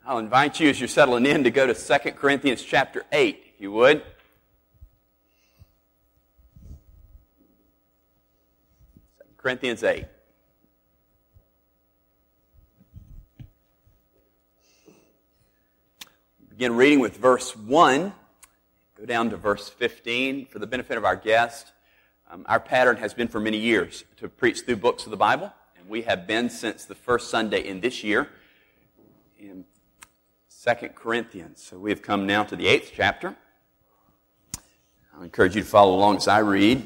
I'll invite you as you're settling in to go to 2 Corinthians chapter 8, if you would. 2 Corinthians 8. Begin reading with verse 1. Go down to verse 15 for the benefit of our guest. Our pattern has been for many years to preach through books of the Bible, and we have been since the first Sunday in this year in 2 Corinthians. So we have come now to the 8th chapter. I'll encourage you to follow along as I read.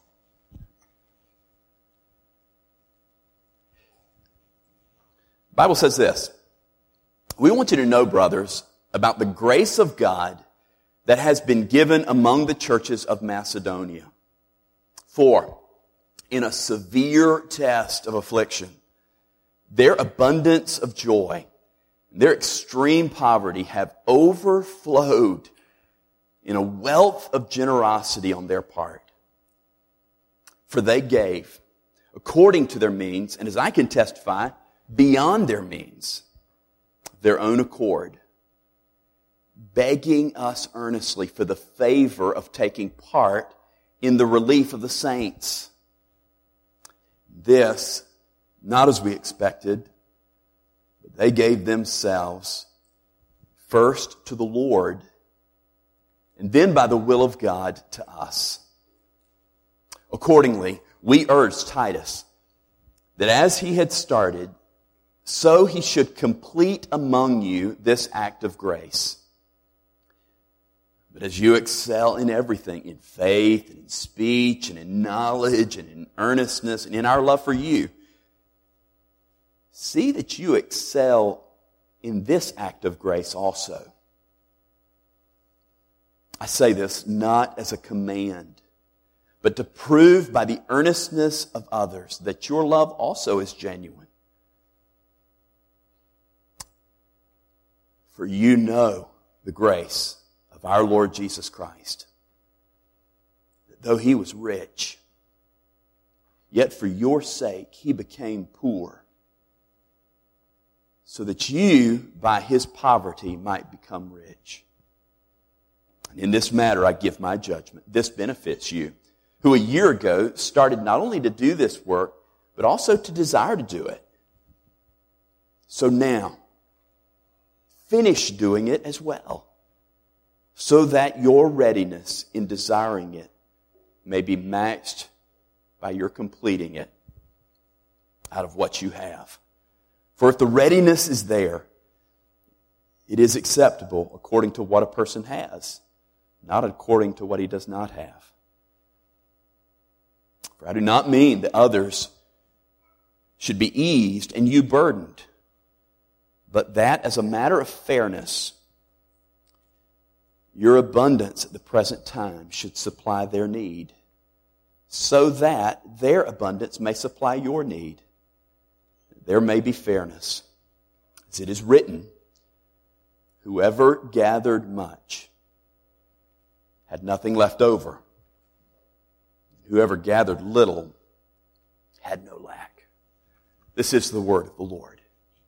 The Bible says this: "We want you to know, brothers, about the grace of God that has been given among the churches of Macedonia. For in a severe test of affliction, their abundance of joy, their extreme poverty have overflowed in a wealth of generosity on their part. For they gave according to their means, and as I can testify, beyond their means, their own accord, begging us earnestly for the favor of taking part in the relief of the saints. This, not as we expected, but they gave themselves first to the Lord, and then by the will of God to us. Accordingly, we urged Titus that as he had started, so he should complete among you this act of grace. But as you excel in everything, in faith, and in speech, and in knowledge, and in earnestness, and in our love for you, see that you excel in this act of grace also. I say this not as a command, but to prove by the earnestness of others that your love also is genuine. For you know the grace of our Lord Jesus Christ, that though he was rich, yet for your sake he became poor, so that you by his poverty might become rich. And in this matter I give my judgment. This benefits you, who a year ago started not only to do this work, but also to desire to do it. So now, finish doing it as well, so that your readiness in desiring it may be matched by your completing it out of what you have. For if the readiness is there, it is acceptable according to what a person has, not according to what he does not have. For I do not mean that others should be eased and you burdened, but that as a matter of fairness, your abundance at the present time should supply their need, so that their abundance may supply your need. There may be fairness. As it is written, whoever gathered much had nothing left over. Whoever gathered little had no lack. This is the word of the Lord.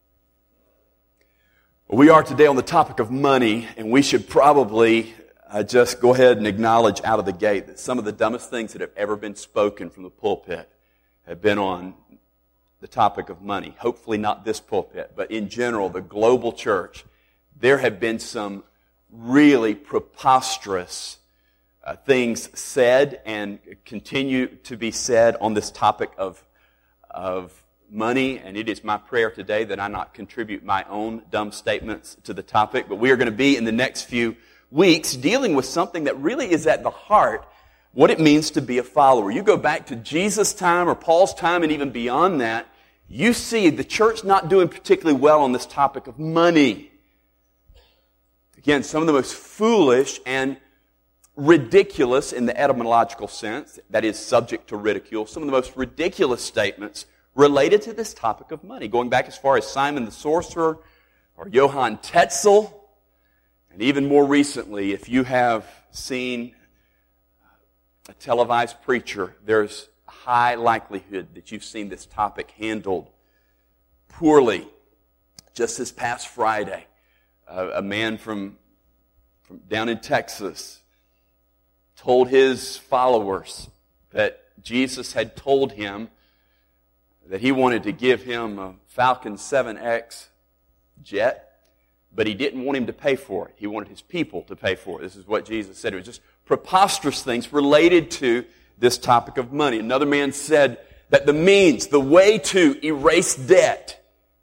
We are today on the topic of money, and we should probably just go ahead and acknowledge out of the gate that some of the dumbest things that have ever been spoken from the pulpit have been on the topic of money. Hopefully not this pulpit, but in general, the global church. There have been some really preposterous things said and continue to be said on this topic of money, and it is my prayer today that I not contribute my own dumb statements to the topic, but we are going to be in the next few weeks dealing with something that really is at the heart what it means to be a follower. You go back to Jesus' time or Paul's time and even beyond that, you see the church not doing particularly well on this topic of money. Again, some of the most foolish and ridiculous in the etymological sense, that is subject to ridicule, some of the most ridiculous statements related to this topic of money, going back as far as Simon the Sorcerer or Johann Tetzel, and even more recently, if you have seen a televised preacher, there's a high likelihood that you've seen this topic handled poorly. Just this past Friday, A man from down in Texas told his followers that Jesus had told him that he wanted to give him a Falcon 7X jet, but he didn't want him to pay for it. He wanted his people to pay for it. This is what Jesus said. It was just preposterous things related to this topic of money. Another man said that the way to erase debt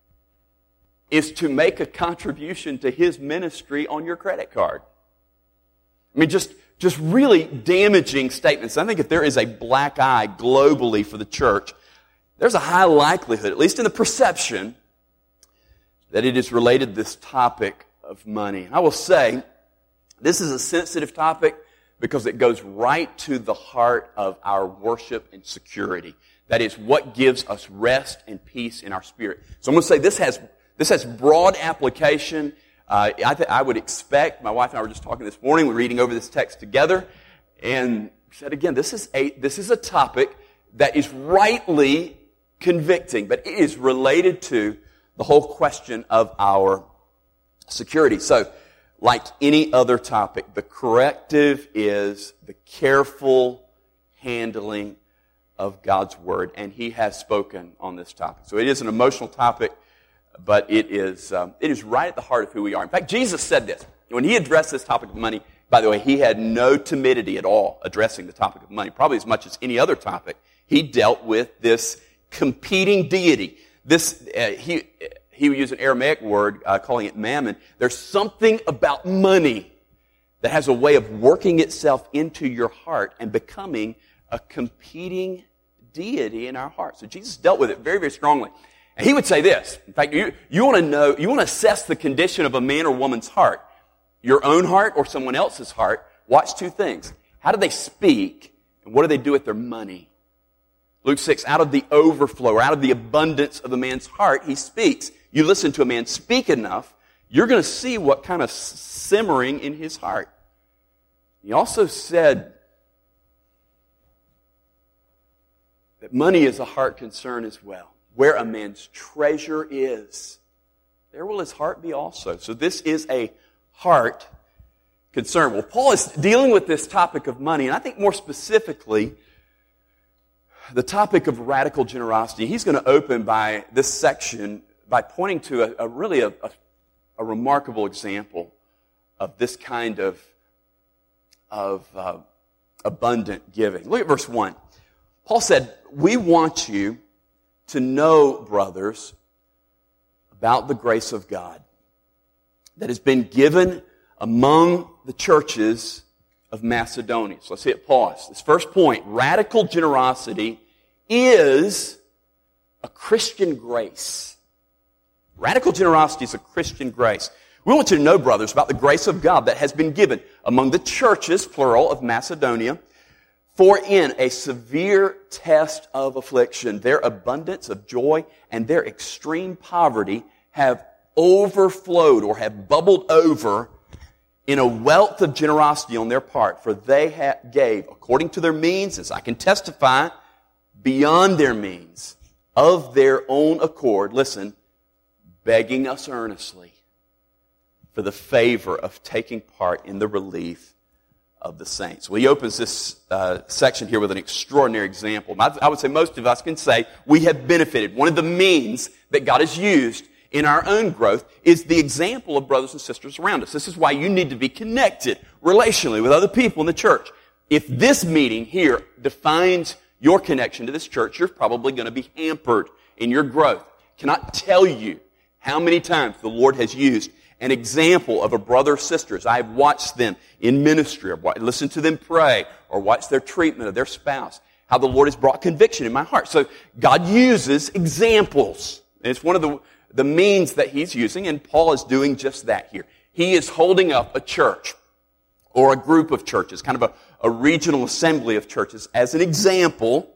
is to make a contribution to his ministry on your credit card. I mean, just really damaging statements. I think if there is a black eye globally for the church, there's a high likelihood, at least in the perception, that it is related to this topic of money. I will say, this is a sensitive topic because it goes right to the heart of our worship and security. That is what gives us rest and peace in our spirit. So I'm going to say this has broad application. I would expect, my wife and I were just talking this morning, we're reading over this text together, and said again, this is a topic that is rightly convicting, but it is related to the whole question of our security. So, like any other topic, the corrective is the careful handling of God's Word, and He has spoken on this topic. So it is an emotional topic, but it is right at the heart of who we are. In fact, Jesus said this. When He addressed this topic of money, by the way, He had no timidity at all addressing the topic of money, probably as much as any other topic. He dealt with this competing deity. He would use an Aramaic word, calling it mammon. There's something about money that has a way of working itself into your heart and becoming a competing deity in our heart. So Jesus dealt with it very, very strongly. And He would say this. In fact, you want to assess the condition of a man or woman's heart, your own heart or someone else's heart. Watch two things. How do they speak, and what do they do with their money? Luke 6, out of the overflow, or out of the abundance of a man's heart, he speaks. You listen to a man speak enough, you're going to see what kind of simmering in his heart. He also said that money is a heart concern as well. Where a man's treasure is, there will his heart be also. So this is a heart concern. Well, Paul is dealing with this topic of money, and I think more specifically, the topic of radical generosity. He's going to open by this section by pointing to a really remarkable example of this kind of abundant giving. Look at verse 1. Paul said, "We want you to know, brothers, about the grace of God that has been given among the churches of Macedonia." So let's hit pause. This first point, radical generosity is a Christian grace. Radical generosity is a Christian grace. We want you to know, brothers, about the grace of God that has been given among the churches, plural, of Macedonia. For in a severe test of affliction, their abundance of joy and their extreme poverty have overflowed or have bubbled over in a wealth of generosity on their part. For they gave, according to their means, as I can testify, beyond their means, of their own accord, listen, begging us earnestly for the favor of taking part in the relief of the saints. Well, he opens this section here with an extraordinary example. I would say most of us can say we have benefited. One of the means that God has used in our own growth is the example of brothers and sisters around us. This is why you need to be connected relationally with other people in the church. If this meeting here defines your connection to this church, you're probably going to be hampered in your growth. Cannot tell you how many times the Lord has used an example of a brother or sister. As I've watched them in ministry, or listened to them pray, or watched their treatment of their spouse, how the Lord has brought conviction in my heart. So God uses examples. And it's one of the means that He's using, and Paul is doing just that here. He is holding up a church, or a group of churches, kind of a regional assembly of churches, as an example,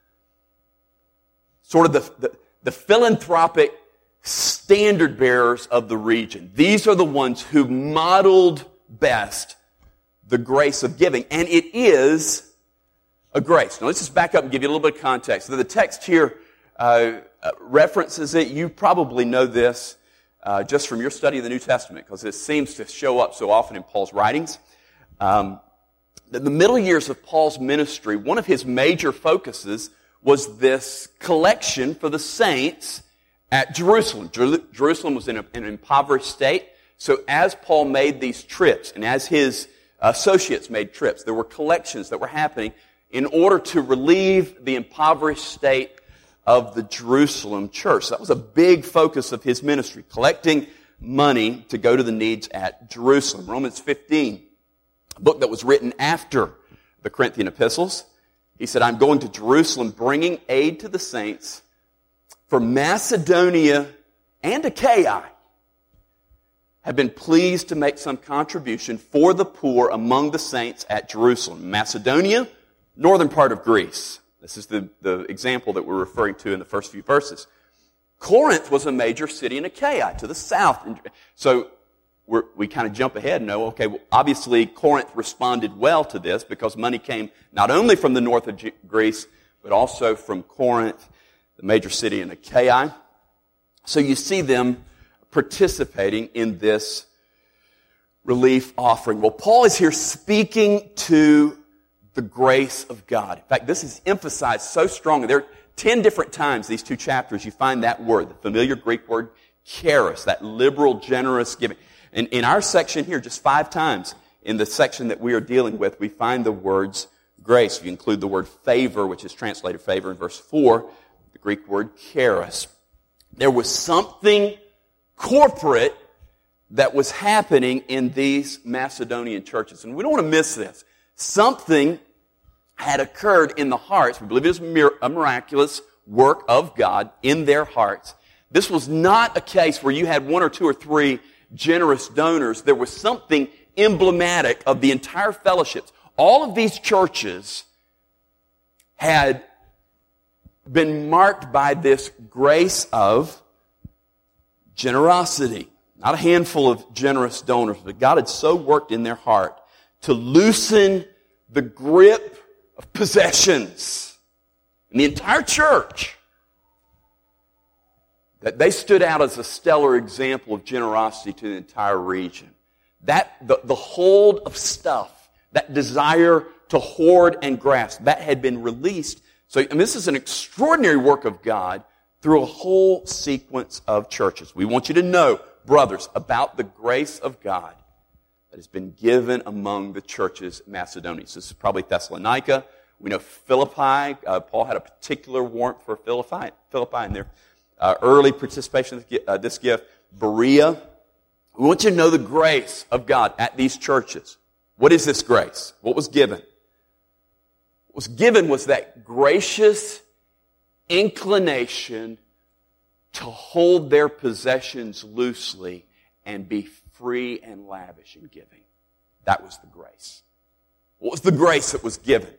sort of the philanthropic standard bearers of the region. These are the ones who modeled best the grace of giving. And it is a grace. Now let's just back up and give you a little bit of context. So the text here references it. You probably know this. just from your study of the New Testament, because it seems to show up so often in Paul's writings. The middle years of Paul's ministry, one of his major focuses was this collection for the saints at Jerusalem. Jerusalem was in an impoverished state. So as Paul made these trips, and as his associates made trips, there were collections that were happening in order to relieve the impoverished state of the Jerusalem church. That was a big focus of his ministry, collecting money to go to the needs at Jerusalem. Romans 15, a book that was written after the Corinthian epistles. He said, I'm going to Jerusalem bringing aid to the saints, for Macedonia and Achaia have been pleased to make some contribution for the poor among the saints at Jerusalem. Macedonia, northern part of Greece. This is the example that we're referring to in the first few verses. Corinth was a major city in Achaia to the south. So we kind of jump ahead and know, okay, well, obviously Corinth responded well to this because money came not only from the north of Greece, but also from Corinth, the major city in Achaia. So you see them participating in this relief offering. Well, Paul is here speaking to the grace of God. In fact, this is emphasized so strongly. There are 10 different times, these two chapters, you find that word, the familiar Greek word charis, that liberal, generous giving. And in our section here, just 5 times in the section that we are dealing with, we find the words grace. If you include the word favor, which is translated favor in verse 4, the Greek word charis. There was something corporate that was happening in these Macedonian churches. And we don't want to miss this. Something had occurred in the hearts. We believe it was a miraculous work of God in their hearts. This was not a case where you had 1 or 2 or 3 generous donors. There was something emblematic of the entire fellowships. All of these churches had been marked by this grace of generosity. Not a handful of generous donors, but God had so worked in their heart to loosen the grip of possessions in the entire church that they stood out as a stellar example of generosity to the entire region. That the hold of stuff, that desire to hoard and grasp, that had been released. So, and this is an extraordinary work of God through a whole sequence of churches. We want you to know, brothers, about the grace of God that has been given among the churches in Macedonia. So this is probably Thessalonica. We know Philippi. Paul had a particular warmth for Philippi in their early participation in this gift. Berea. We want you to know the grace of God at these churches. What is this grace? What was given? What was given was that gracious inclination to hold their possessions loosely and be free and lavish in giving. That was the grace. What was the grace that was given?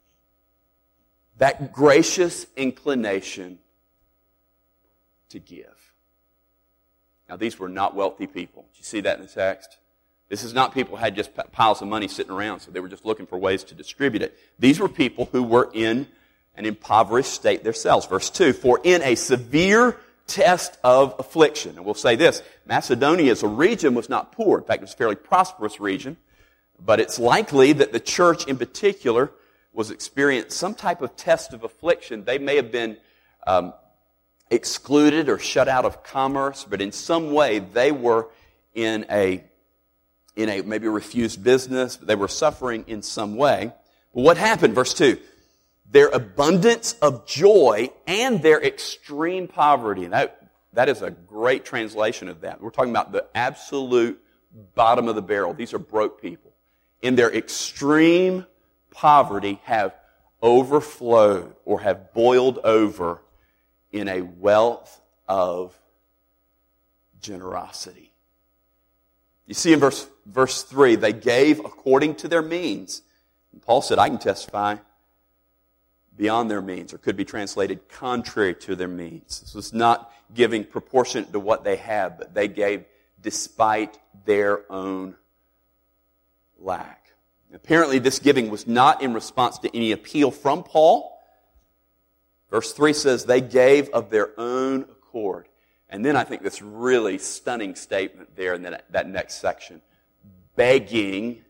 That gracious inclination to give. Now, these were not wealthy people. Did you see that in the text? This is not people who had just piles of money sitting around, so they were just looking for ways to distribute it. These were people who were in an impoverished state themselves. Verse 2, for in a severe test of affliction. And we'll say this, Macedonia as a region was not poor. In fact, it was a fairly prosperous region. But it's likely that the church in particular was experiencing some type of test of affliction. They may have been excluded or shut out of commerce, but in some way they were in a maybe refused business. They were suffering in some way. But what happened? Verse 2. Their abundance of joy and their extreme poverty. And that is a great translation of that. We're talking about the absolute bottom of the barrel. These are broke people. In their extreme poverty have overflowed or have boiled over in a wealth of generosity. You see in verse 3, they gave according to their means. And Paul said, I can testify beyond their means, or could be translated contrary to their means. This was not giving proportionate to what they had, but they gave despite their own lack. Apparently, this giving was not in response to any appeal from Paul. Verse 3 says they gave of their own accord. And then I think this really stunning statement there in that next section. Begging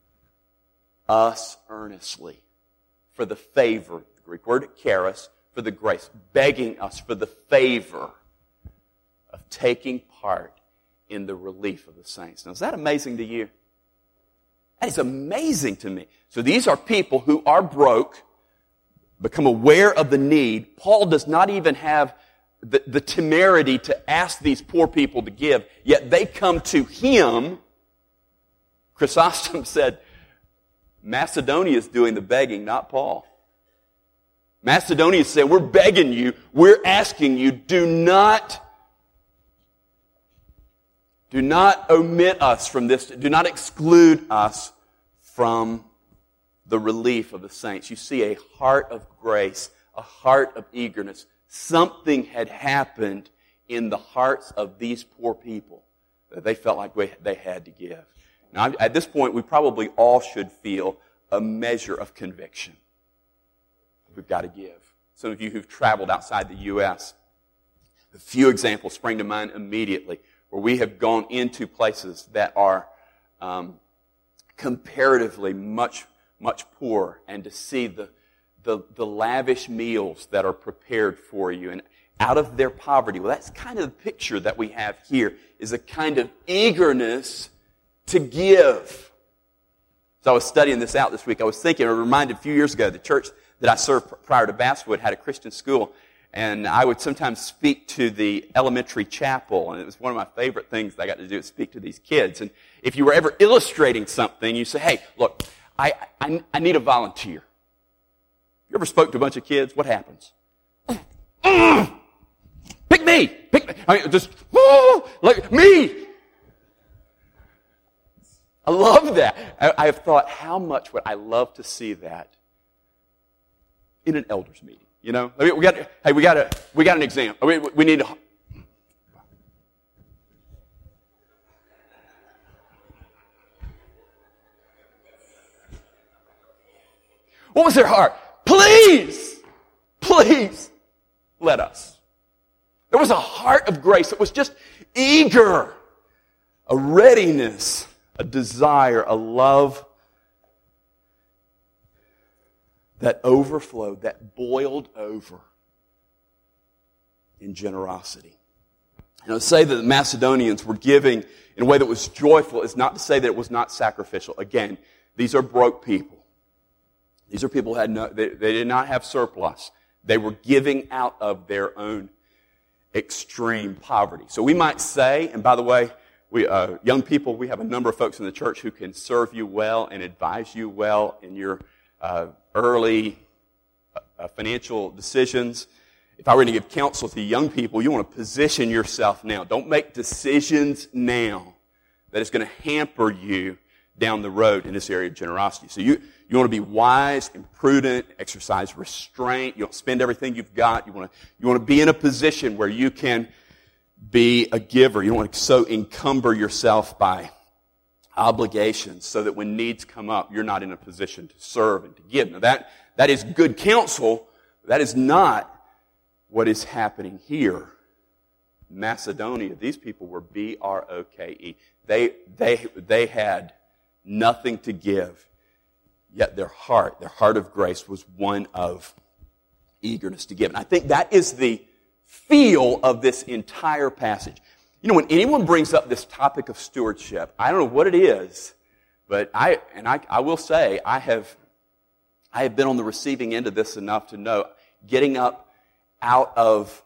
us earnestly for the favor, the Greek word charis, for the grace. Begging us for the favor of taking part in the relief of the saints. Now, is that amazing to you? That is amazing to me. So these are people who are broke, become aware of the need. Paul does not even have the temerity to ask these poor people to give, yet they come to him. Chrysostom said, Macedonia is doing the begging, not Paul. Macedonia said, we're begging you, we're asking you, do not omit us from this. Do not exclude us from the relief of the saints. You see a heart of grace, a heart of eagerness. Something had happened in the hearts of these poor people that they felt like they had to give. Now, at this point, we probably all should feel a measure of conviction. We've got to give. Some of you who've traveled outside the U.S., a few examples spring to mind immediately where we have gone into places that are comparatively much poorer, and to see the lavish meals that are prepared for you and out of their poverty. Well, that's kind of the picture that we have here, is a kind of eagerness to give. So I was studying this out this week. I was thinking, I was reminded a few years ago, the church that I served prior to Basswood had a Christian school, and I would sometimes speak to the elementary chapel, and it was one of my favorite things that I got to do, is speak to these kids. And if you were ever illustrating something, you say, hey, look, I need a volunteer. You ever spoke to a bunch of kids? What happens? Pick me! Pick me! I mean, just, like me! I love that. I have thought, how much would I love to see that in an elders meeting? You know, I mean, we got an exam. We need to. What was their heart? Please, let us. There was a heart of grace. It was just eager, a readiness, a desire, a love that overflowed, that boiled over in generosity. And to say that the Macedonians were giving in a way that was joyful is not to say that it was not sacrificial. Again, these are broke people. These are people who had they did not have surplus. They were giving out of their own extreme poverty. So we might say, and by the way, we young people, we have a number of folks in the church who can serve you well and advise you well in your early financial decisions. If I were to give counsel to young people, you want to position yourself now. Don't make decisions now that is going to hamper you down the road in this area of generosity. So you want to be wise and prudent, exercise restraint. You don't spend everything you've got. You want to be in a position where you can be a giver. You don't want to so encumber yourself by obligations so that when needs come up, you're not in a position to serve and to give. Now that is good counsel. That is not what is happening here. Macedonia, these people were B-R-O-K-E. They had nothing to give, yet their heart of grace was one of eagerness to give. And I think that is the feel of this entire passage. You know, when anyone brings up this topic of stewardship, I don't know what it is, but I will say I have been on the receiving end of this enough to know getting up out of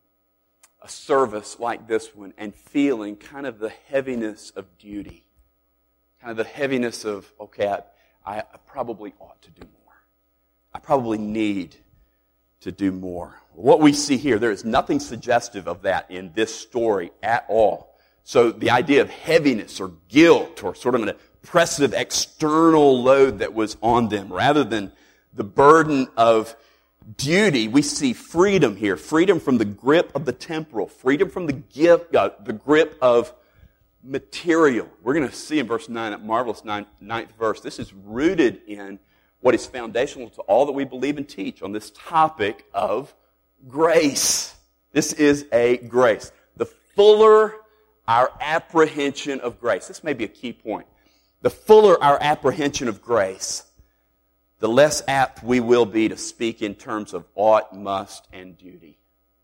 a service like this one and feeling kind of the heaviness of duty. Kind of the heaviness of, okay, I probably ought to do more. I probably need to do more. What we see here, there is nothing suggestive of that in this story at all. So the idea of heaviness or guilt or sort of an oppressive external load that was on them, rather than the burden of duty, we see freedom here. Freedom from the grip of the temporal. Freedom from the grip of material. We're going to see in verse 9, that marvelous ninth verse, this is rooted in what is foundational to all that we believe and teach on this topic of grace. This is a grace. The fuller our apprehension of grace, this may be a key point, the fuller our apprehension of grace, the less apt we will be to speak in terms of ought, must, and duty.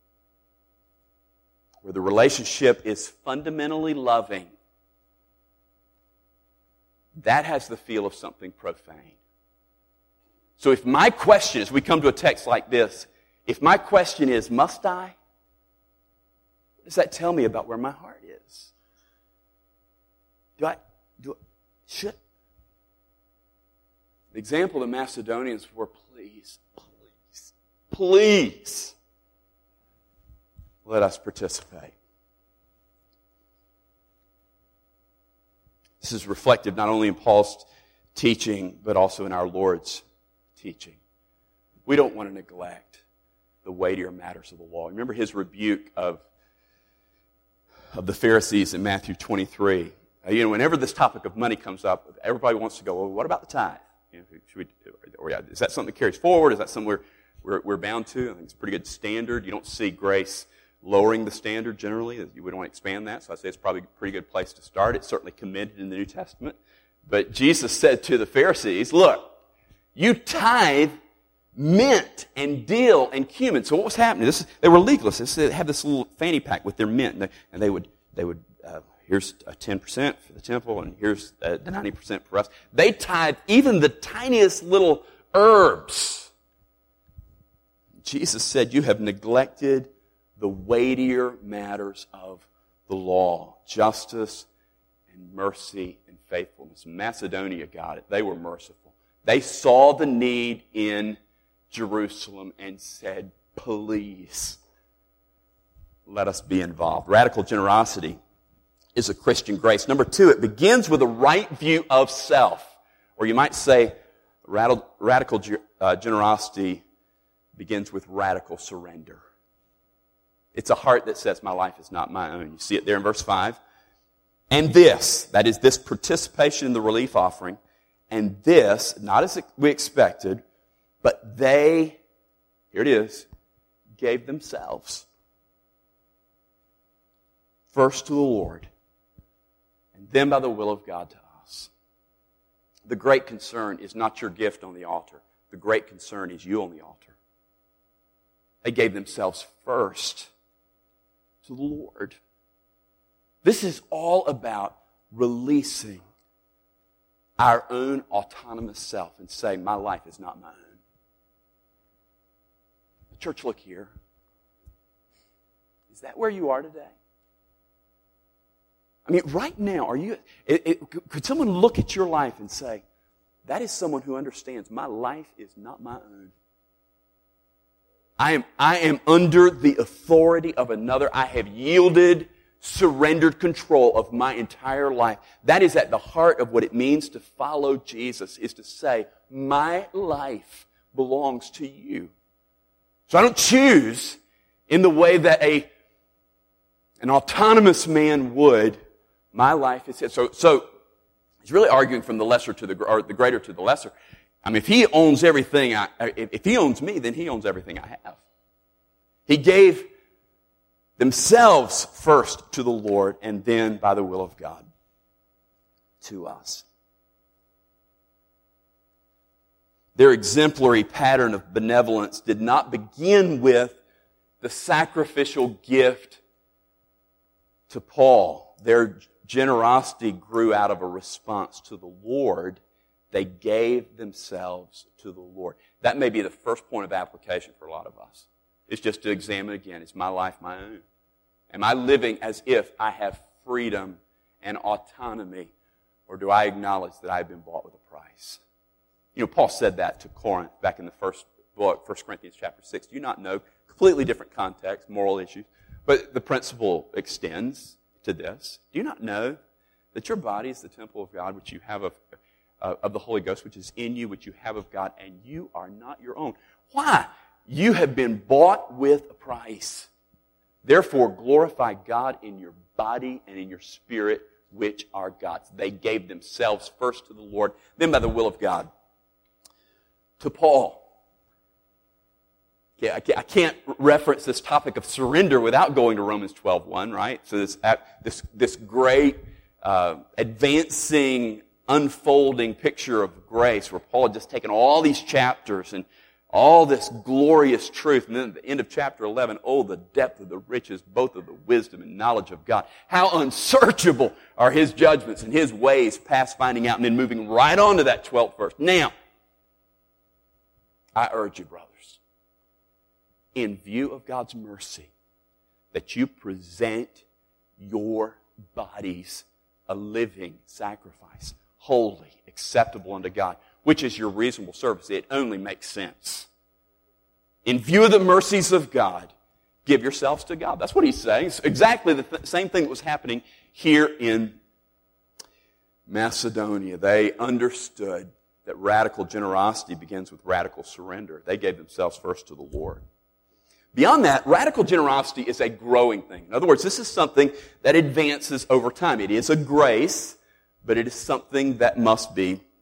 Where the relationship is fundamentally loving, that has the feel of something profane. So if my question, as we come to a text like this, if my question is, must I? What does that tell me about where my heart is? Should? The example of the Macedonians were, please, let us participate. This is reflected not only in Paul's teaching, but also in our Lord's teaching. We don't want to neglect the weightier matters of the law. Remember his rebuke of the Pharisees in Matthew 23. Whenever this topic of money comes up, everybody wants to go, well, what about the tithe? Is that something that carries forward? Is that something we're bound to? I think it's a pretty good standard. You don't see grace lowering the standard generally. We don't want to expand that, so I say it's probably a pretty good place to start. It's certainly commended in the New Testament. But Jesus said to the Pharisees, look, you tithe mint and dill and cumin. So what was happening? They were legalists. They had this little fanny pack with their mint, and they would here's 10% for the temple, and here's the 90% for us. They tithe even the tiniest little herbs. Jesus said, you have neglected the weightier matters of the law, justice and mercy and faithfulness. Macedonia got it. They were merciful. They saw the need in Jerusalem and said, please, let us be involved. Radical generosity is a Christian grace. Number two, it begins with a right view of self. Or you might say radical generosity begins with radical surrender. It's a heart that says, my life is not my own. You see it there in verse 5. And this, that is this participation in the relief offering, and this, not as we expected, but they, here it is, gave themselves first to the Lord, and then by the will of God to us. The great concern is not your gift on the altar. The great concern is you on the altar. They gave themselves first to the Lord. This is all about releasing our own autonomous self and saying, my life is not my own. Church, look here. Is that where you are today? I mean, right now, could someone look at your life and say, that is someone who understands my life is not my own. I am under the authority of another. I have yielded, surrendered control of my entire life. That is at the heart of what it means to follow Jesus, is to say, my life belongs to you. So I don't choose in the way that an autonomous man would. My life is his. So he's really arguing from the lesser to the greater to the lesser. I mean, if he owns everything, if he owns me, then he owns everything I have. He gave themselves first to the Lord, and then by the will of God to us. Their exemplary pattern of benevolence did not begin with the sacrificial gift to Paul. Their generosity grew out of a response to the Lord. They gave themselves to the Lord. That may be the first point of application for a lot of us. It's just to examine again, is my life my own? Am I living as if I have freedom and autonomy? Or do I acknowledge that I've been bought with a price? You know, Paul said that to Corinth back in the first book, 1 Corinthians chapter 6. Do you not know? Completely different context, moral issues. But the principle extends to this. Do you not know that your body is the temple of God, which you have of the Holy Ghost, which is in you, which you have of God, and you are not your own? Why? You have been bought with a price. Therefore, glorify God in your body and in your spirit, which are God's. They gave themselves first to the Lord, then by the will of God to Paul. I can't reference this topic of surrender without going to Romans 12:1, right? So this great advancing, unfolding picture of grace where Paul had just taken all these chapters and all this glorious truth. And then at the end of chapter 11, oh, the depth of the riches, both of the wisdom and knowledge of God. How unsearchable are His judgments and His ways past finding out. And then moving right on to that 12th verse. Now, I urge you, brothers, in view of God's mercy, that you present your bodies a living sacrifice, holy, acceptable unto God, which is your reasonable service. It only makes sense. In view of the mercies of God, give yourselves to God. That's what he's saying. It's exactly the same thing that was happening here in Macedonia. They understood that radical generosity begins with radical surrender. They gave themselves first to the Lord. Beyond that, radical generosity is a growing thing. In other words, this is something that advances over time. It is a grace, but it is something that must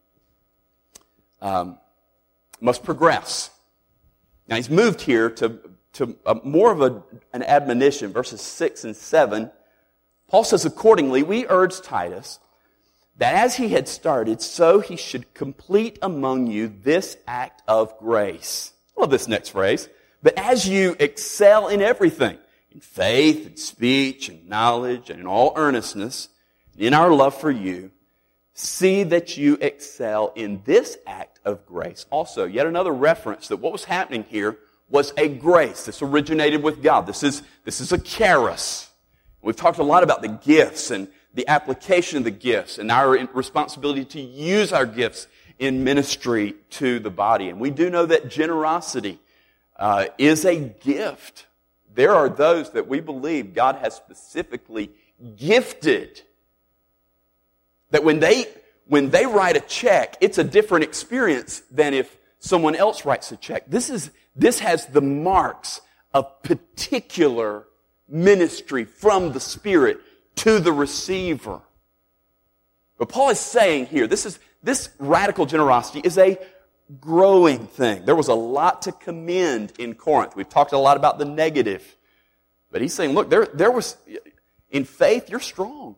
progress. Now, he's moved here to more of an admonition, verses 6 and 7. Paul says, accordingly, we urge Titus that as he had started, so he should complete among you this act of grace. I love this next phrase. But as you excel in everything, in faith and speech and knowledge and in all earnestness, in our love for you, see that you excel in this act of grace. Also, yet another reference that what was happening here was a grace. This originated with God. This is a charis. We've talked a lot about the gifts and the application of the gifts and our responsibility to use our gifts in ministry to the body. And we do know that generosity is a gift. There are those that we believe God has specifically gifted, that when they write a check, it's a different experience than if someone else writes a check. This has the marks of particular ministry from the Spirit to the receiver. But Paul is saying here, this radical generosity is a growing thing. There was a lot to commend in Corinth. We've talked a lot about the negative. But he's saying, look, there was, in faith, you're strong.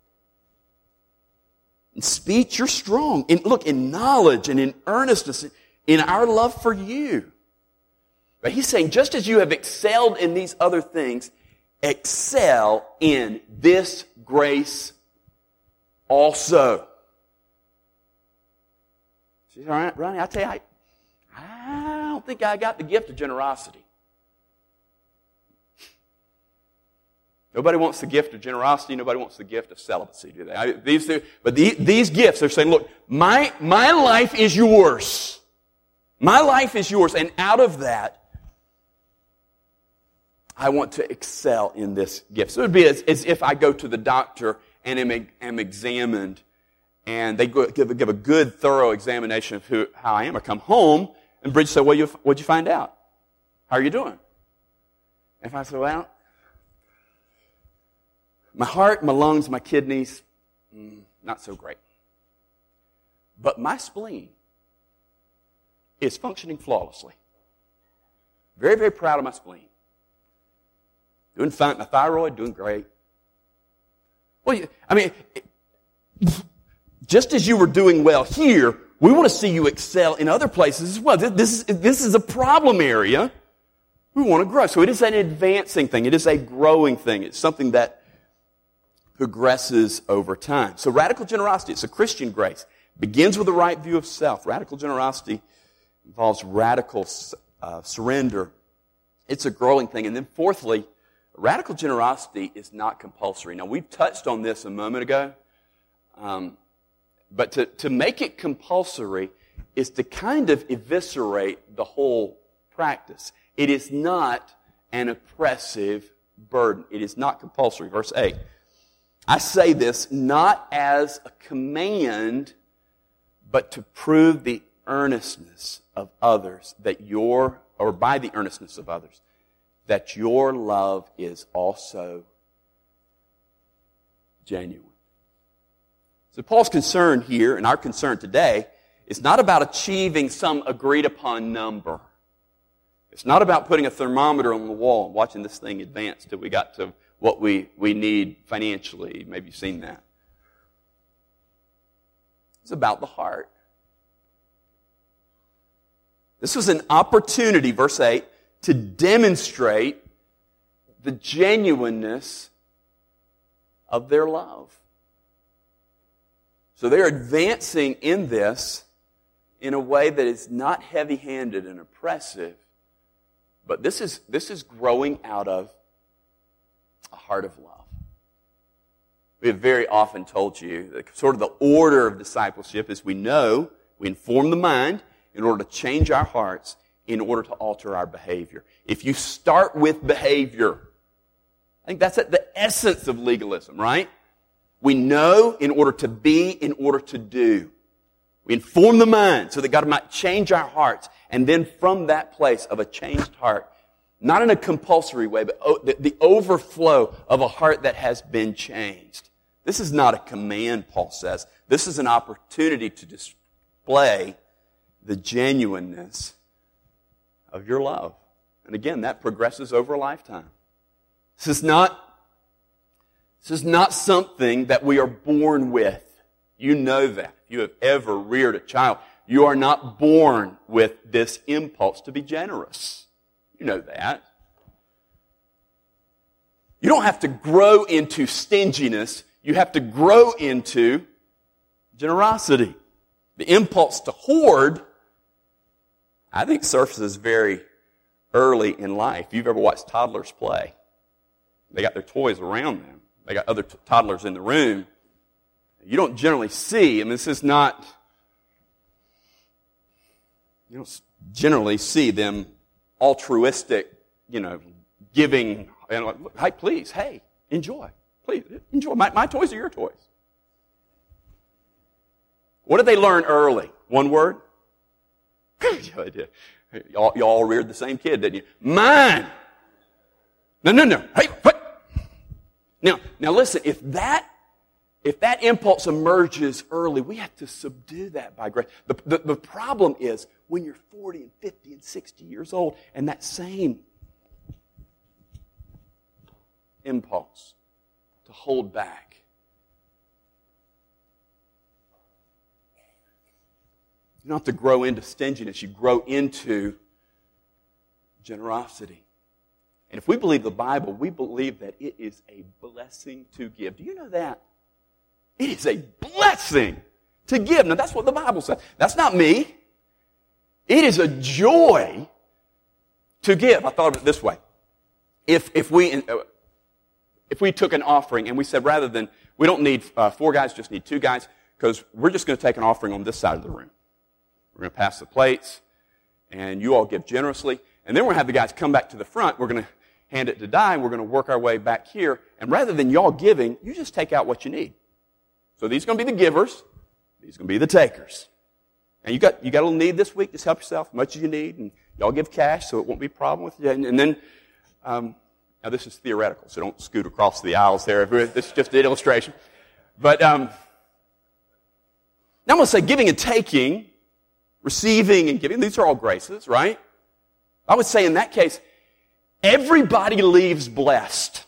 In speech, you're strong. In knowledge and in earnestness, in our love for you. But he's saying, just as you have excelled in these other things, excel in this grace also. She said, all right, Ronnie, I tell you, I don't think I got the gift of generosity. Nobody wants the gift of generosity. Nobody wants the gift of celibacy, do they? These gifts, they're saying, look, my life is yours. My life is yours. And out of that, I want to excel in this gift. So it would be as if I go to the doctor and am examined, and they give a good, thorough examination of how I am. I come home, and Bridget said, what'd you find out? How are you doing? And if I said, well, my heart, my lungs, my kidneys, not so great. But my spleen is functioning flawlessly. Very, very proud of my spleen. Doing fine. My thyroid, doing great. Well, just as you were doing well here, we want to see you excel in other places as well. This is a problem area. We want to grow. So it is an advancing thing. It is a growing thing. It's something that progresses over time. So radical generosity, it's a Christian grace. Begins with a right view of self. Radical generosity involves radical surrender. It's a growing thing. And then fourthly, radical generosity is not compulsory. Now, we've touched on this a moment ago, but to make it compulsory is to kind of eviscerate the whole practice. It is not an oppressive burden. It is not compulsory. Verse 8. I say this not as a command, but to prove the earnestness of others by the earnestness of others, that your love is also genuine. So Paul's concern here, and our concern today, is not about achieving some agreed upon number. It's not about putting a thermometer on the wall and watching this thing advance till we got to what we need financially. Maybe you've seen that. It's about the heart. This was an opportunity, verse 8, to demonstrate the genuineness of their love. So they're advancing in this in a way that is not heavy-handed and oppressive, but this is growing out of a heart of love. We have very often told you that sort of the order of discipleship is we inform the mind in order to change our hearts, in order to alter our behavior. If you start with behavior, I think that's at the essence of legalism, right? We know in order to be, in order to do. We inform the mind so that God might change our hearts. And then from that place of a changed heart, not in a compulsory way, but the overflow of a heart that has been changed. This is not a command, Paul says. This is an opportunity to display the genuineness of your love. And again, that progresses over a lifetime. This is not something that we are born with. You know that. If you have ever reared a child, you are not born with this impulse to be generous. You know that. You don't have to grow into stinginess. You have to grow into generosity. The impulse to hoard, I think, surfaces very early in life. If you've ever watched toddlers play, they got their toys around them. They got other toddlers in the room. You don't generally see, this is not, you don't generally see them altruistic, giving, hey, please, hey, enjoy. Please, enjoy. My toys are your toys. What did they learn early? One word? Yeah, they did. Y'all reared the same kid, didn't you? Mine! No. Hey, what? Now listen, if that impulse emerges early, we have to subdue that by grace. The problem is when you're 40 and 50 and 60 years old and that same impulse to hold back. You don't have to grow into stinginess. You grow into generosity. And if we believe the Bible, we believe that it is a blessing to give. Do you know that? It is a blessing to give. Now, that's what the Bible says. That's not me. It is a joy to give. I thought of it this way. If we took an offering and we said rather than, we don't need 4 guys, just need 2 guys, because we're just going to take an offering on this side of the room. We're going to pass the plates, and you all give generously. And then we're going to have the guys come back to the front. We're going to hand it to Di, and we're going to work our way back here. And rather than y'all giving, you just take out what you need. So these are going to be the givers. These are going to be the takers. And you got a little need this week. Just help yourself as much as you need. And y'all give cash, so it won't be a problem with you. And then, now this is theoretical, so don't scoot across the aisles there. This is just an illustration. But now I'm going to say giving and taking, receiving and giving, these are all graces, right? I would say in that case, everybody leaves blessed.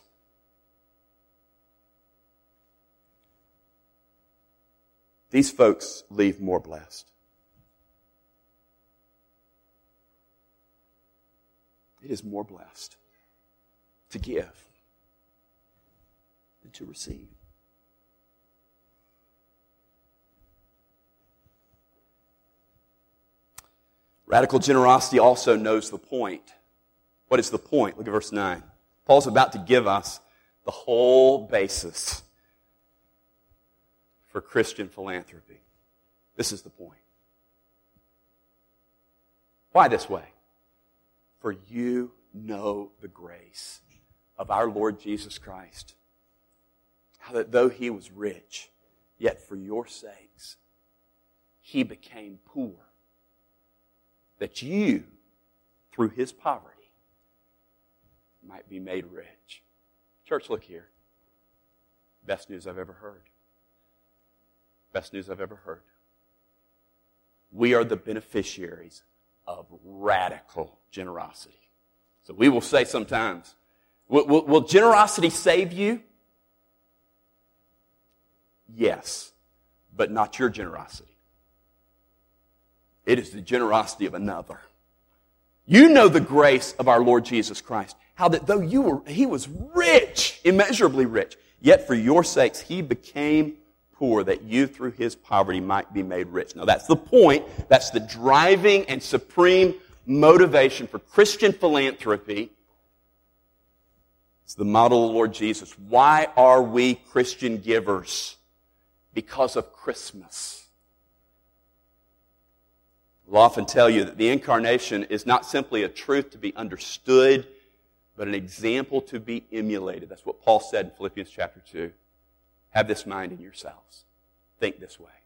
These folks leave more blessed. It is more blessed to give than to receive. Radical generosity also knows the point. What is the point? Look at verse 9. Paul's about to give us the whole basis for Christian philanthropy. This is the point. Why this way? For you know the grace of our Lord Jesus Christ, how that though he was rich, yet for your sakes he became poor, that you, through his poverty, might be made rich. Church, look here. Best news I've ever heard. Best news I've ever heard. We are the beneficiaries of radical generosity. So we will say sometimes, will generosity save you? Yes, but not your generosity. It is the generosity of another. You know the grace of our Lord Jesus Christ, how that though he was rich, immeasurably rich, yet for your sakes he became poor, that you through his poverty might be made rich. Now that's the point. That's the driving and supreme motivation for Christian philanthropy. It's the model of the Lord Jesus. Why are we Christian givers? Because of Christmas. We'll often tell you that the incarnation is not simply a truth to be understood, but an example to be emulated. That's what Paul said in Philippians chapter 2. Have this mind in yourselves. Think this way.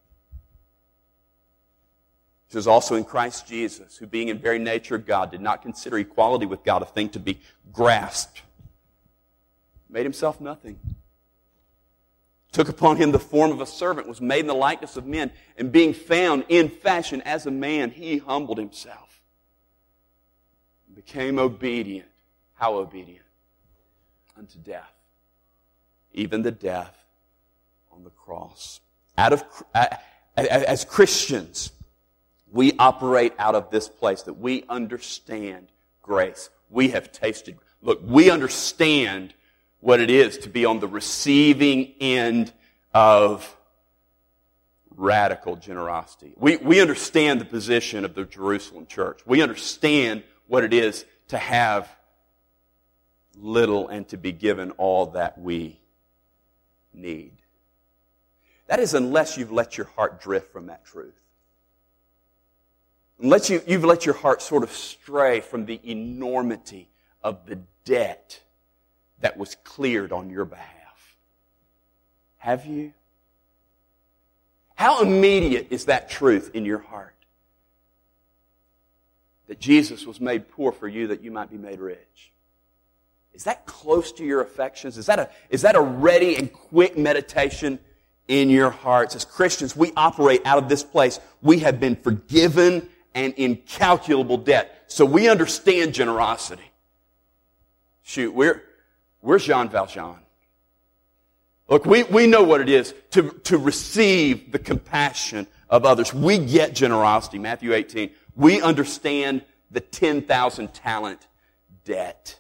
This is also in Christ Jesus, who being in very nature God, did not consider equality with God a thing to be grasped. Made himself nothing. Took upon him the form of a servant, was made in the likeness of men, and being found in fashion as a man, he humbled himself. Became obedient. How obedient? Unto death. Even the death on the cross. As Christians, we operate out of this place that we understand grace. We have tasted. Look, we understand what it is to be on the receiving end of radical generosity. We understand the position of the Jerusalem church. We understand what it is to have little and to be given all that we need. That is unless you've let your heart drift from that truth. Unless you've let your heart sort of stray from the enormity of the debt that was cleared on your behalf. Have you? How immediate is that truth in your heart? That Jesus was made poor for you that you might be made rich. Is that close to your affections? Is that a ready and quick meditation in your hearts? As Christians, we operate out of this place. We have been forgiven an incalculable debt. So we understand generosity. Shoot, where's Jean Valjean? Look, we know what it is to receive the compassion of others. We get generosity. Matthew 18. We understand the 10,000 talent debt.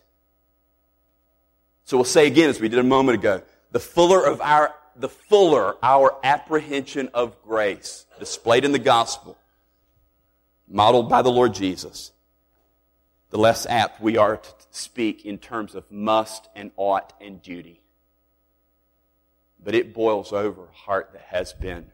So we'll say again, as we did a moment ago, the fuller our apprehension of grace displayed in the gospel, modeled by the Lord Jesus, the less apt we are to speak in terms of must and ought and duty. But it boils over a heart that has been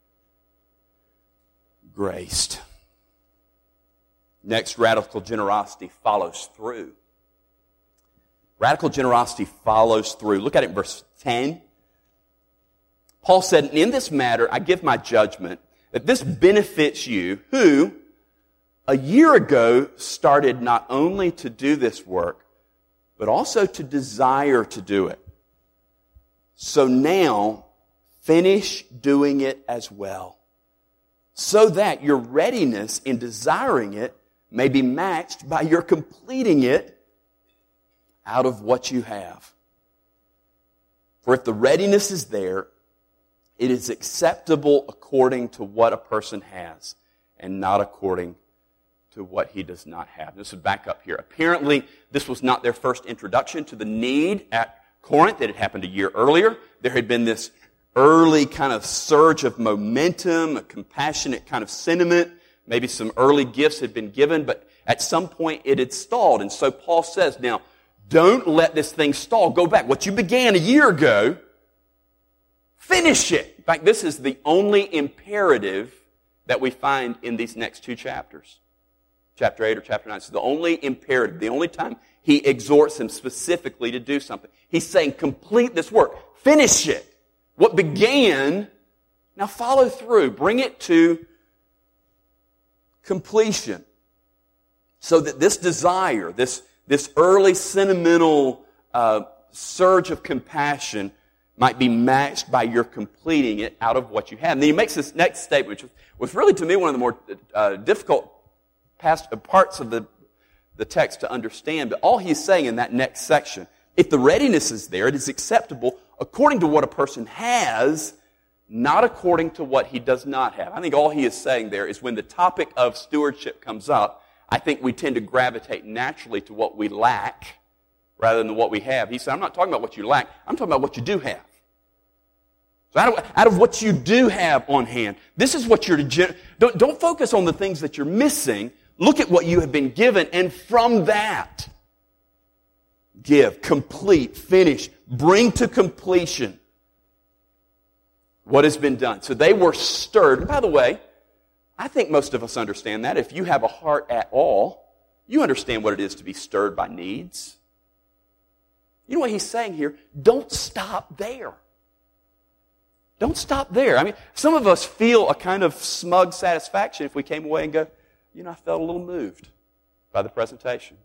graced. Next, radical generosity follows through. Radical generosity follows through. Look at it in verse 10. Paul said, "In this matter I give my judgment that this benefits you who a year ago started not only to do this work, but also to desire to do it. So now finish doing it as well, so that your readiness in desiring it may be matched by your completing it out of what you have. For if the readiness is there, it is acceptable according to what a person has, and not according to what he does not have." This is back up here. Apparently, this was not their first introduction to the need at Corinth. It had happened a year earlier. There had been this early kind of surge of momentum, a compassionate kind of sentiment. Maybe some early gifts had been given, but at some point it had stalled. And so Paul says, now, don't let this thing stall. Go back. What you began a year ago, finish it. In fact, this is the only imperative that we find in these next two chapters. Chapter 8 or chapter 9. It's the only imperative, the only time he exhorts him specifically to do something. He's saying, complete this work. Finish it. What began, now follow through. Bring it to completion. So that this desire, this early sentimental surge of compassion might be matched by your completing it out of what you have. And then he makes this next statement, which was really to me one of the more difficult parts of the text to understand, but all he's saying in that next section, if the readiness is there, it is acceptable according to what a person has, not according to what he does not have. I think all he is saying there is when the topic of stewardship comes up, I think we tend to gravitate naturally to what we lack rather than what we have. He said, I'm not talking about what you lack, I'm talking about what you do have. So out of what you do have on hand, this is what you're to don't focus on the things that you're missing. Look at what you have been given, and from that, give, complete, finish, bring to completion what has been done. So they were stirred. And by the way, I think most of us understand that. If you have a heart at all, you understand what it is to be stirred by needs. You know what he's saying here? Don't stop there. Don't stop there. I mean, some of us feel a kind of smug satisfaction if we came away and go, I felt a little moved by the presentation.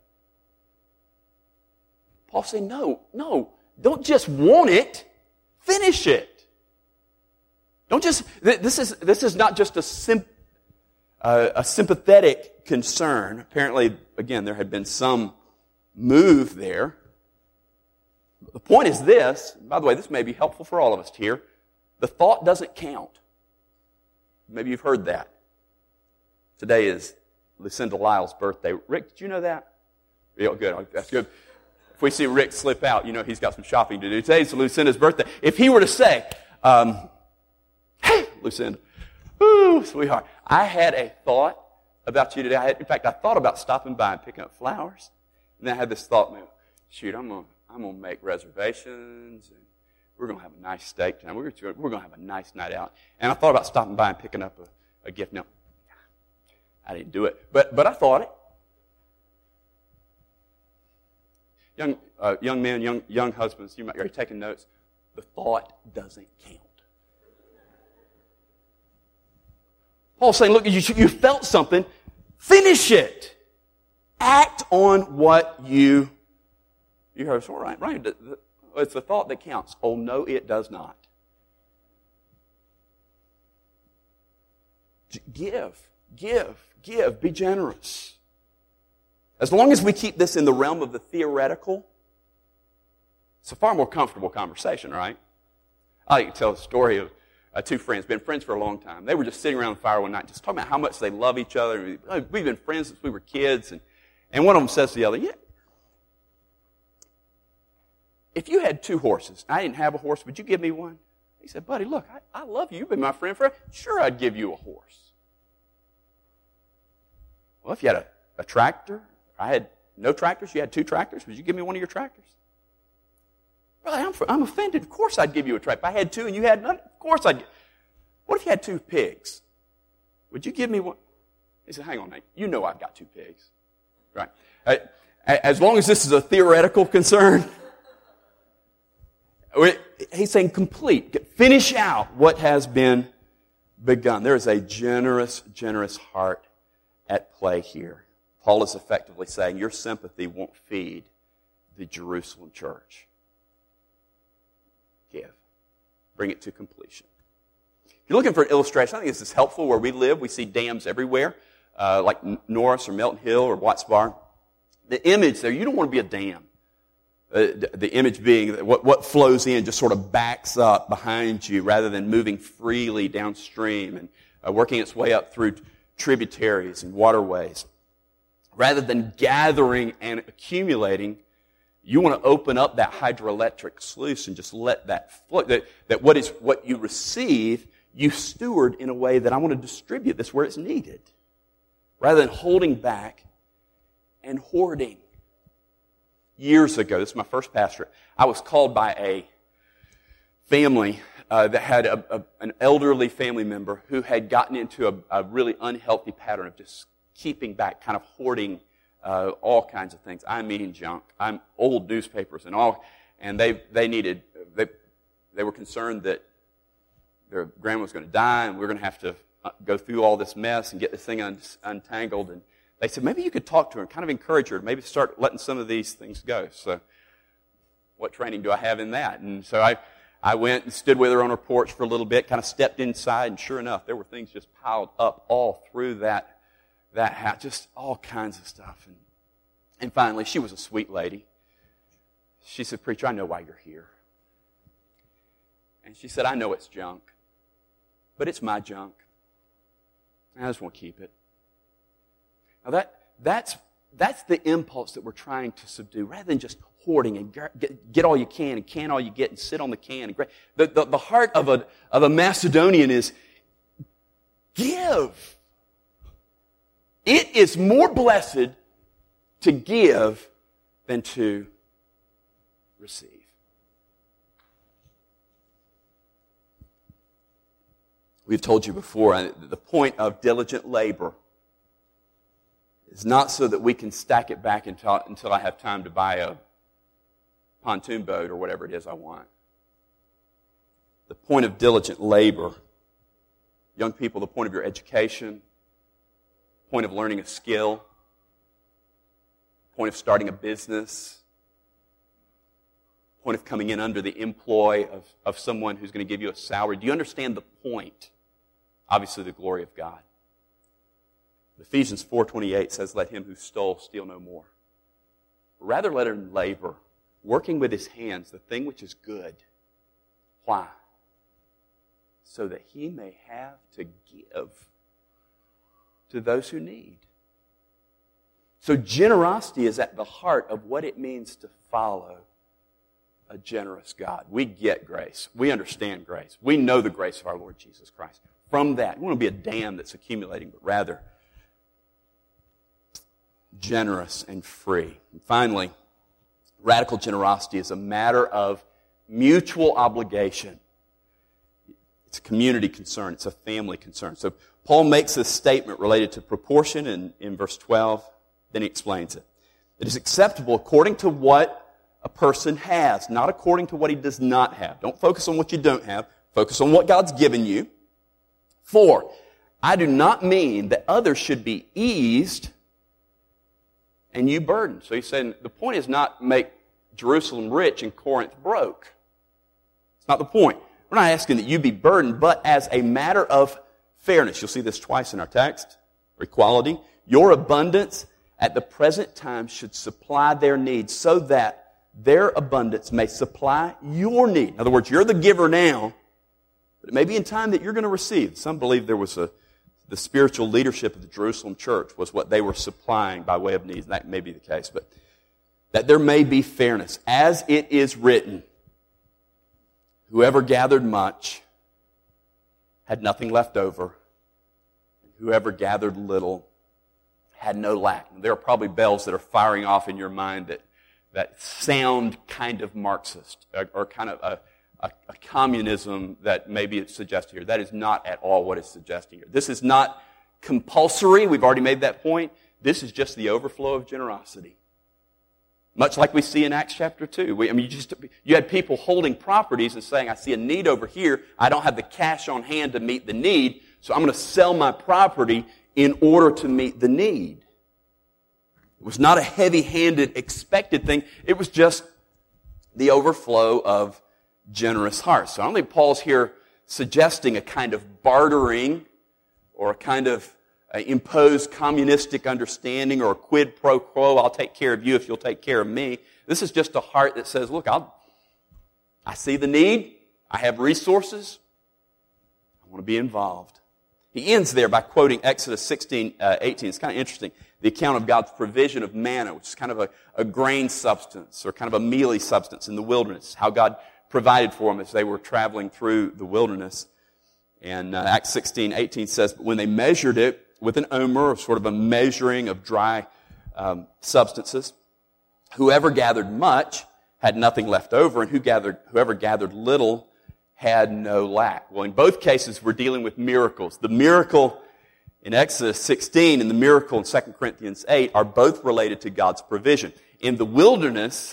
Paul saying, no, don't just want it, finish it. Don't just, this is not just a sympathetic concern. Apparently, again, there had been some move there. But the point is this, by the way, this may be helpful for all of us here. The thought doesn't count. Maybe you've heard that. Today is Lucinda Lyle's birthday. Rick, did you know that? Yeah, good. That's good. If we see Rick slip out, he's got some shopping to do. Today's Lucinda's birthday. If he were to say, hey, Lucinda, ooh, sweetheart, I had a thought about you today. In fact, I thought about stopping by and picking up flowers. And then I had this thought, shoot, I'm gonna make reservations, and we're gonna have a nice steak tonight. We're gonna have a nice night out. And I thought about stopping by and picking up a gift. Now, I didn't do it, but I thought it. Young men, young husbands, you might be taking notes. The thought doesn't count. Paul's saying, look, you felt something. Finish it. Act on what you heard. So, right. It's the thought that counts. Oh, no, it does not. Give. Be generous. As long as we keep this in the realm of the theoretical, it's a far more comfortable conversation, right? I like to tell a story of two friends, been friends for a long time. They were just sitting around the fire one night, just talking about how much they love each other. We've been friends since we were kids. And one of them says to the other, if you had 2 horses, I didn't have a horse, would you give me one? He said, buddy, look, I love you. You've been my friend forever. Sure, I'd give you a horse. Well, if you had a tractor, I had no tractors, you had 2 tractors, would you give me one of your tractors? Brother, I'm offended. Of course I'd give you a tractor. If I had 2 and you had none, of course I'd. What if you had 2 pigs? Would you give me one? He said, hang on, mate. You know I've got 2 pigs. Right. As long as this is a theoretical concern, he's saying complete. Finish out what has been begun. There is a generous heart at play here. Paul is effectively saying your sympathy won't feed the Jerusalem church. Give. Bring it to completion. If you're looking for an illustration, I think this is helpful. Where we live, we see dams everywhere, like Norris or Melton Hill or Watts Bar. The image there, you don't want to be a dam. The image being that what flows in just sort of backs up behind you rather than moving freely downstream and working its way up through tributaries and waterways. Rather than gathering and accumulating, you want to open up that hydroelectric sluice and just let that flow. That what you receive, you steward in a way that I want to distribute this where it's needed. Rather than holding back and hoarding. Years ago, this is my first pastorate, I was called by a family that had an elderly family member who had gotten into a really unhealthy pattern of just keeping back, kind of hoarding all kinds of things. I mean junk. I'm old newspapers and all, and they were concerned that their grandma was going to die and we're going to have to go through all this mess and get this thing untangled. And they said, maybe you could talk to her and kind of encourage her to maybe start letting some of these things go. So what training do I have in that? And so I went and stood with her on her porch for a little bit, kind of stepped inside, and sure enough, there were things just piled up all through that that house, just all kinds of stuff. And finally, she was a sweet lady. She said, "Preacher, I know why you're here." And she said, "I know it's junk, but it's my junk. I just want to keep it." Now that's the impulse that we're trying to subdue, rather than just hoarding and get all you can and can all you get and sit on the can. The heart of a Macedonian is give. It is more blessed to give than to receive. We've told you before, the point of diligent labor is not so that we can stack it back until I have time to buy a pontoon boat or whatever it is I want. The point of diligent labor, young people, the point of your education, point of learning a skill, point of starting a business, point of coming in under the employ of someone who's going to give you a salary. Do you understand the point? Obviously, the glory of God. Ephesians 4:28 says, "Let him who stole steal no more. Rather let him labor, working with his hands the thing which is good." Why? So that he may have to give to those who need. So generosity is at the heart of what it means to follow a generous God. We get grace. We understand grace. We know the grace of our Lord Jesus Christ. From that, we want to be a dam that's accumulating, but rather generous and free. And finally, radical generosity is a matter of mutual obligation. It's a community concern. It's a family concern. So Paul makes this statement related to proportion in verse 12. Then he explains it. It is acceptable according to what a person has, not according to what he does not have. Don't focus on what you don't have. Focus on what God's given you. For I do not mean that others should be eased and you burdened. So he's saying the point is not make Jerusalem rich and Corinth broke. It's not the point. We're not asking that you be burdened, but as a matter of fairness. You'll see this twice in our text. Equality. Your abundance at the present time should supply their needs so that their abundance may supply your need. In other words, you're the giver now, but it may be in time that you're going to receive. Some believe there was the spiritual leadership of the Jerusalem church was what they were supplying by way of needs. That may be the case, but that there may be fairness. As it is written, whoever gathered much had nothing left over, and whoever gathered little had no lack. And there are probably bells that are firing off in your mind that sound kind of Marxist or kind of a communism that maybe it's suggested here. That is not at all what it's suggesting here. This is not compulsory. We've already made that point. This is just the overflow of generosity. Much like we see in Acts chapter 2. You had people holding properties and saying, I see a need over here. I don't have the cash on hand to meet the need, so I'm going to sell my property in order to meet the need. It was not a heavy-handed, expected thing. It was just the overflow of generous hearts. So I don't think Paul's here suggesting a kind of bartering or a kind of imposed communistic understanding or a quid pro quo. I'll take care of you if you'll take care of me. This is just a heart that says, look, I see the need. I have resources. I want to be involved. He ends there by quoting Exodus 16:18. It's kind of interesting. The account of God's provision of manna, which is kind of a grain substance or kind of a mealy substance in the wilderness. How God provided for them as they were traveling through the wilderness. And Acts 16:18 says, but when they measured it with an omer, sort of a measuring of dry substances, whoever gathered much had nothing left over, and whoever gathered little had no lack. Well, in both cases, we're dealing with miracles. The miracle in Exodus 16 and the miracle in 2 Corinthians 8 are both related to God's provision. In the wilderness,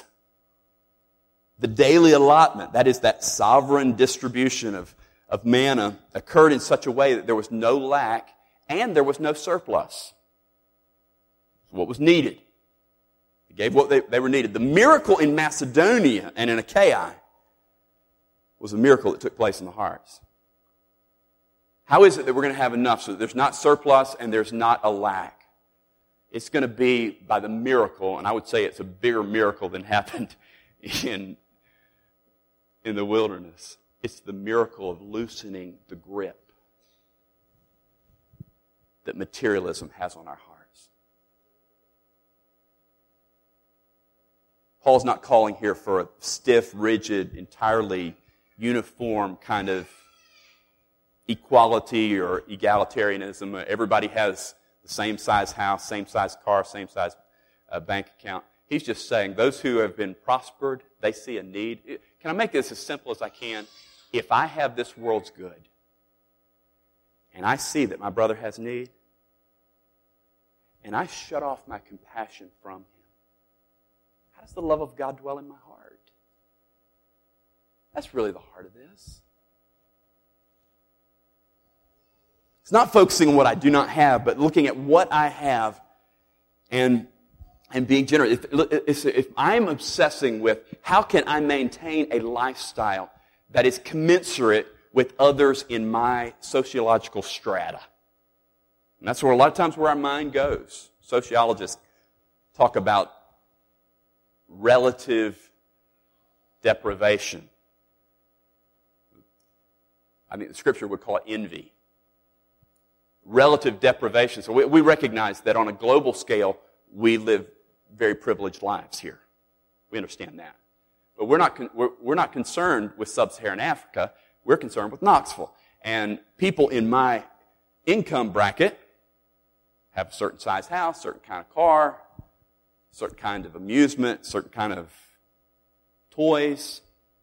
the daily allotment, that is that sovereign distribution of manna, occurred in such a way that there was no lack and there was no surplus. What was needed. They gave what they were needed. The miracle in Macedonia and in Achaia was a miracle that took place in the hearts. How is it that we're going to have enough so that there's not surplus and there's not a lack? It's going to be by the miracle, and I would say it's a bigger miracle than happened in the wilderness. It's the miracle of loosening the grip that materialism has on our hearts. Paul's not calling here for a stiff, rigid, entirely uniform kind of equality or egalitarianism. Everybody has the same size house, same size car, same size bank account. He's just saying those who have been prospered, they see a need. Can I make this as simple as I can? If I have this world's good, and I see that my brother has need, and I shut off my compassion from him, how does the love of God dwell in my heart? That's really the heart of this. It's not focusing on what I do not have, but looking at what I have and being generous. If I'm obsessing with how can I maintain a lifestyle that is commensurate with others in my sociological strata. And that's where a lot of times where our mind goes. Sociologists talk about relative deprivation. I think the scripture would call it envy. Relative deprivation. So we recognize that on a global scale, we live very privileged lives here. We understand that. But we're not concerned with sub-Saharan Africa. We're concerned with Knoxville. And people in my income bracket have a certain size house, certain kind of car, certain kind of amusement, certain kind of toys.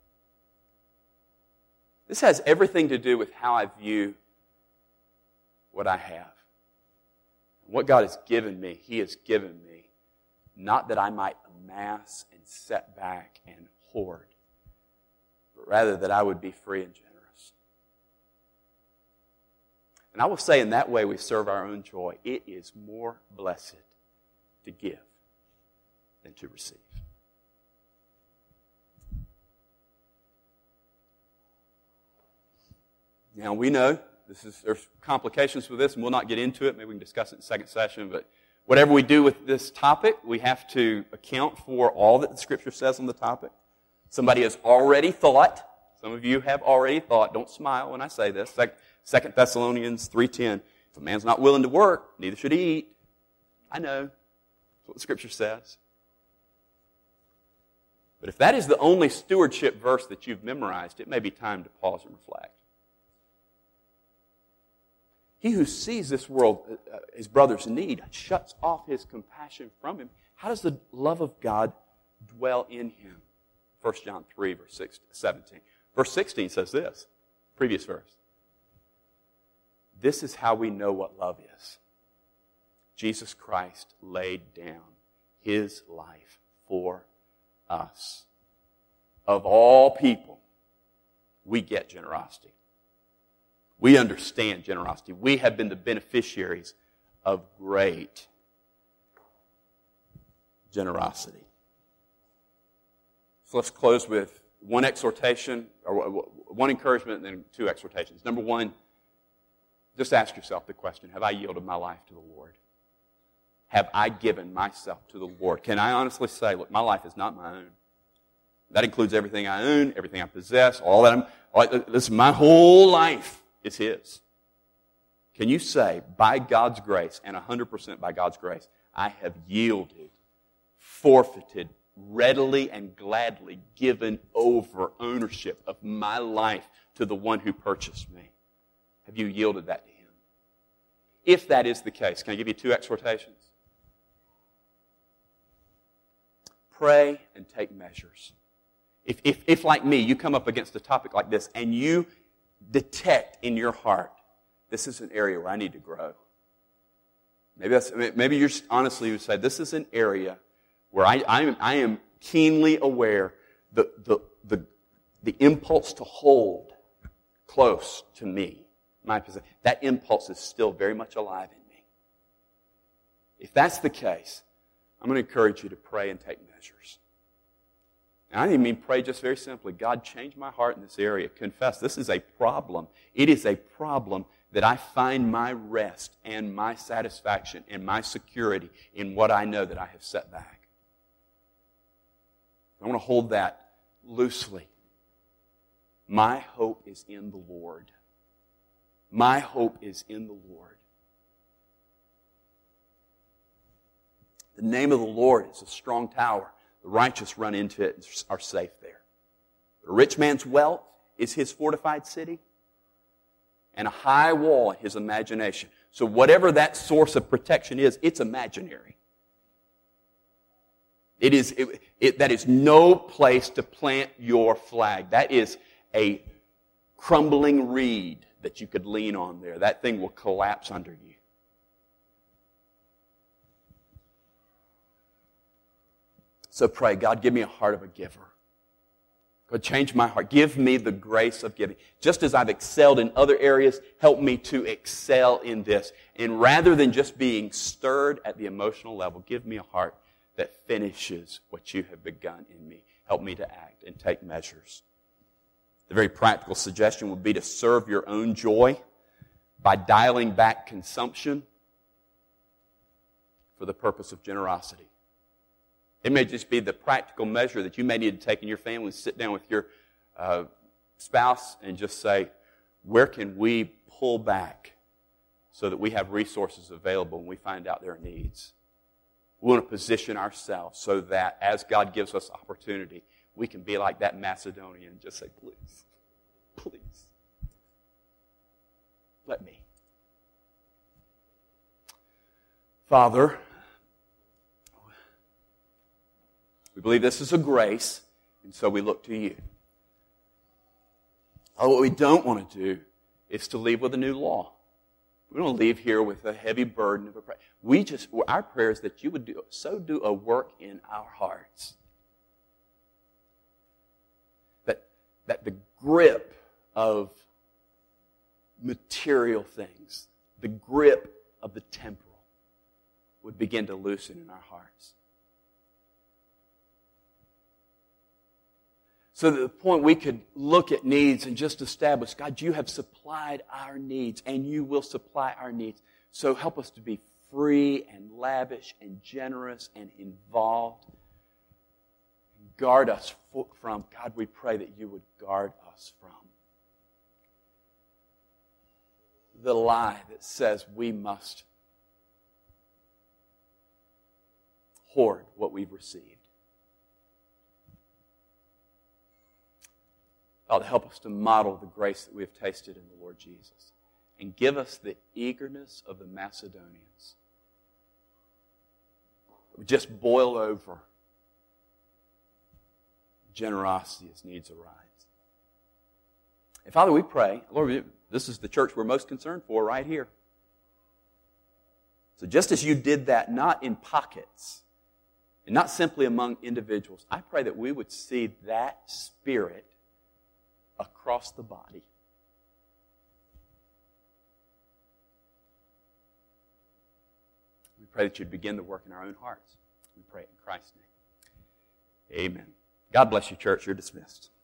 This has everything to do with how I view what I have. What God has given me, He has given me, not that I might amass and set back and hoard, but rather that I would be free and generous. And I will say in that way we serve our own joy. It is more blessed to give than to receive. Now we know there's complications with this, and we'll not get into it. Maybe we can discuss it in the second session. But whatever we do with this topic, we have to account for all that the Scripture says on the topic. Somebody has already thought. Some of you have already thought. Don't smile when I say this. 2 Thessalonians 3:10. If a man's not willing to work, neither should he eat. I know. That's what the Scripture says. But if that is the only stewardship verse that you've memorized, it may be time to pause and reflect. He who sees this world, his brother's need, shuts off his compassion from him. How does the love of God dwell in him? 1 John 3, verse 17. Verse 16 says this, previous verse. This is how we know what love is. Jesus Christ laid down His life for us. Of all people, we get generosity. We understand generosity. We have been the beneficiaries of great generosity. So let's close with one exhortation, or one encouragement, and then two exhortations. Number one, just ask yourself the question, have I yielded my life to the Lord? Have I given myself to the Lord? Can I honestly say, look, my life is not my own. That includes everything I own, everything I possess, listen, my whole life is His. Can you say, by God's grace, and 100% by God's grace, I have yielded, forfeited, readily and gladly given over ownership of my life to the one who purchased me? Have you yielded that to Him? If that is the case, can I give you two exhortations? Pray and take measures. If like me, you come up against a topic like this and you detect in your heart, this is an area where I need to grow. Maybe you honestly would say, this is an area where I am keenly aware the impulse to hold close to me, my possession, that impulse is still very much alive in me. If that's the case, I'm going to encourage you to pray and take measures. And I didn't mean pray just very simply. God, change my heart in this area. Confess, this is a problem. It is a problem that I find my rest and my satisfaction and my security in what I know that I have set back. I want to hold that loosely. My hope is in the Lord. My hope is in the Lord. The name of the Lord is a strong tower. The righteous run into it and are safe there. The rich man's wealth is his fortified city, and a high wall in his imagination. So whatever that source of protection is, it's imaginary. That is no place to plant your flag. That is a crumbling reed that you could lean on there. That thing will collapse under you. So pray, God, give me a heart of a giver. God, change my heart. Give me the grace of giving. Just as I've excelled in other areas, help me to excel in this. And rather than just being stirred at the emotional level, give me a heart that finishes what you have begun in me. Help me to act and take measures. The very practical suggestion would be to serve your own joy by dialing back consumption for the purpose of generosity. It may just be the practical measure that you may need to take in your family, sit down with your spouse and just say, where can we pull back so that we have resources available when we find out there are needs? We want to position ourselves so that as God gives us opportunity, we can be like that Macedonian and just say, please, please, let me. Father, we believe this is a grace, and so we look to you. What we don't want to do is to leave with a new law. We don't leave here with a heavy burden of a prayer. Our prayer is that you would do a work in our hearts. That the grip of material things, the grip of the temporal, would begin to loosen in our hearts. So that the point we could look at needs and just establish, God, you have supplied our needs and you will supply our needs. So help us to be free and lavish and generous and involved. Guard us from, God, we pray that you would guard us from the lie that says we must hoard what we've received. Father, help us to model the grace that we have tasted in the Lord Jesus. And give us the eagerness of the Macedonians. We just boil over generosity as needs arise. And Father, we pray, Lord, this is the church we're most concerned for right here. So just as you did that, not in pockets, and not simply among individuals, I pray that we would see that spirit across the body. We pray that you'd begin the work in our own hearts. We pray it in Christ's name. Amen. God bless you, church. You're dismissed.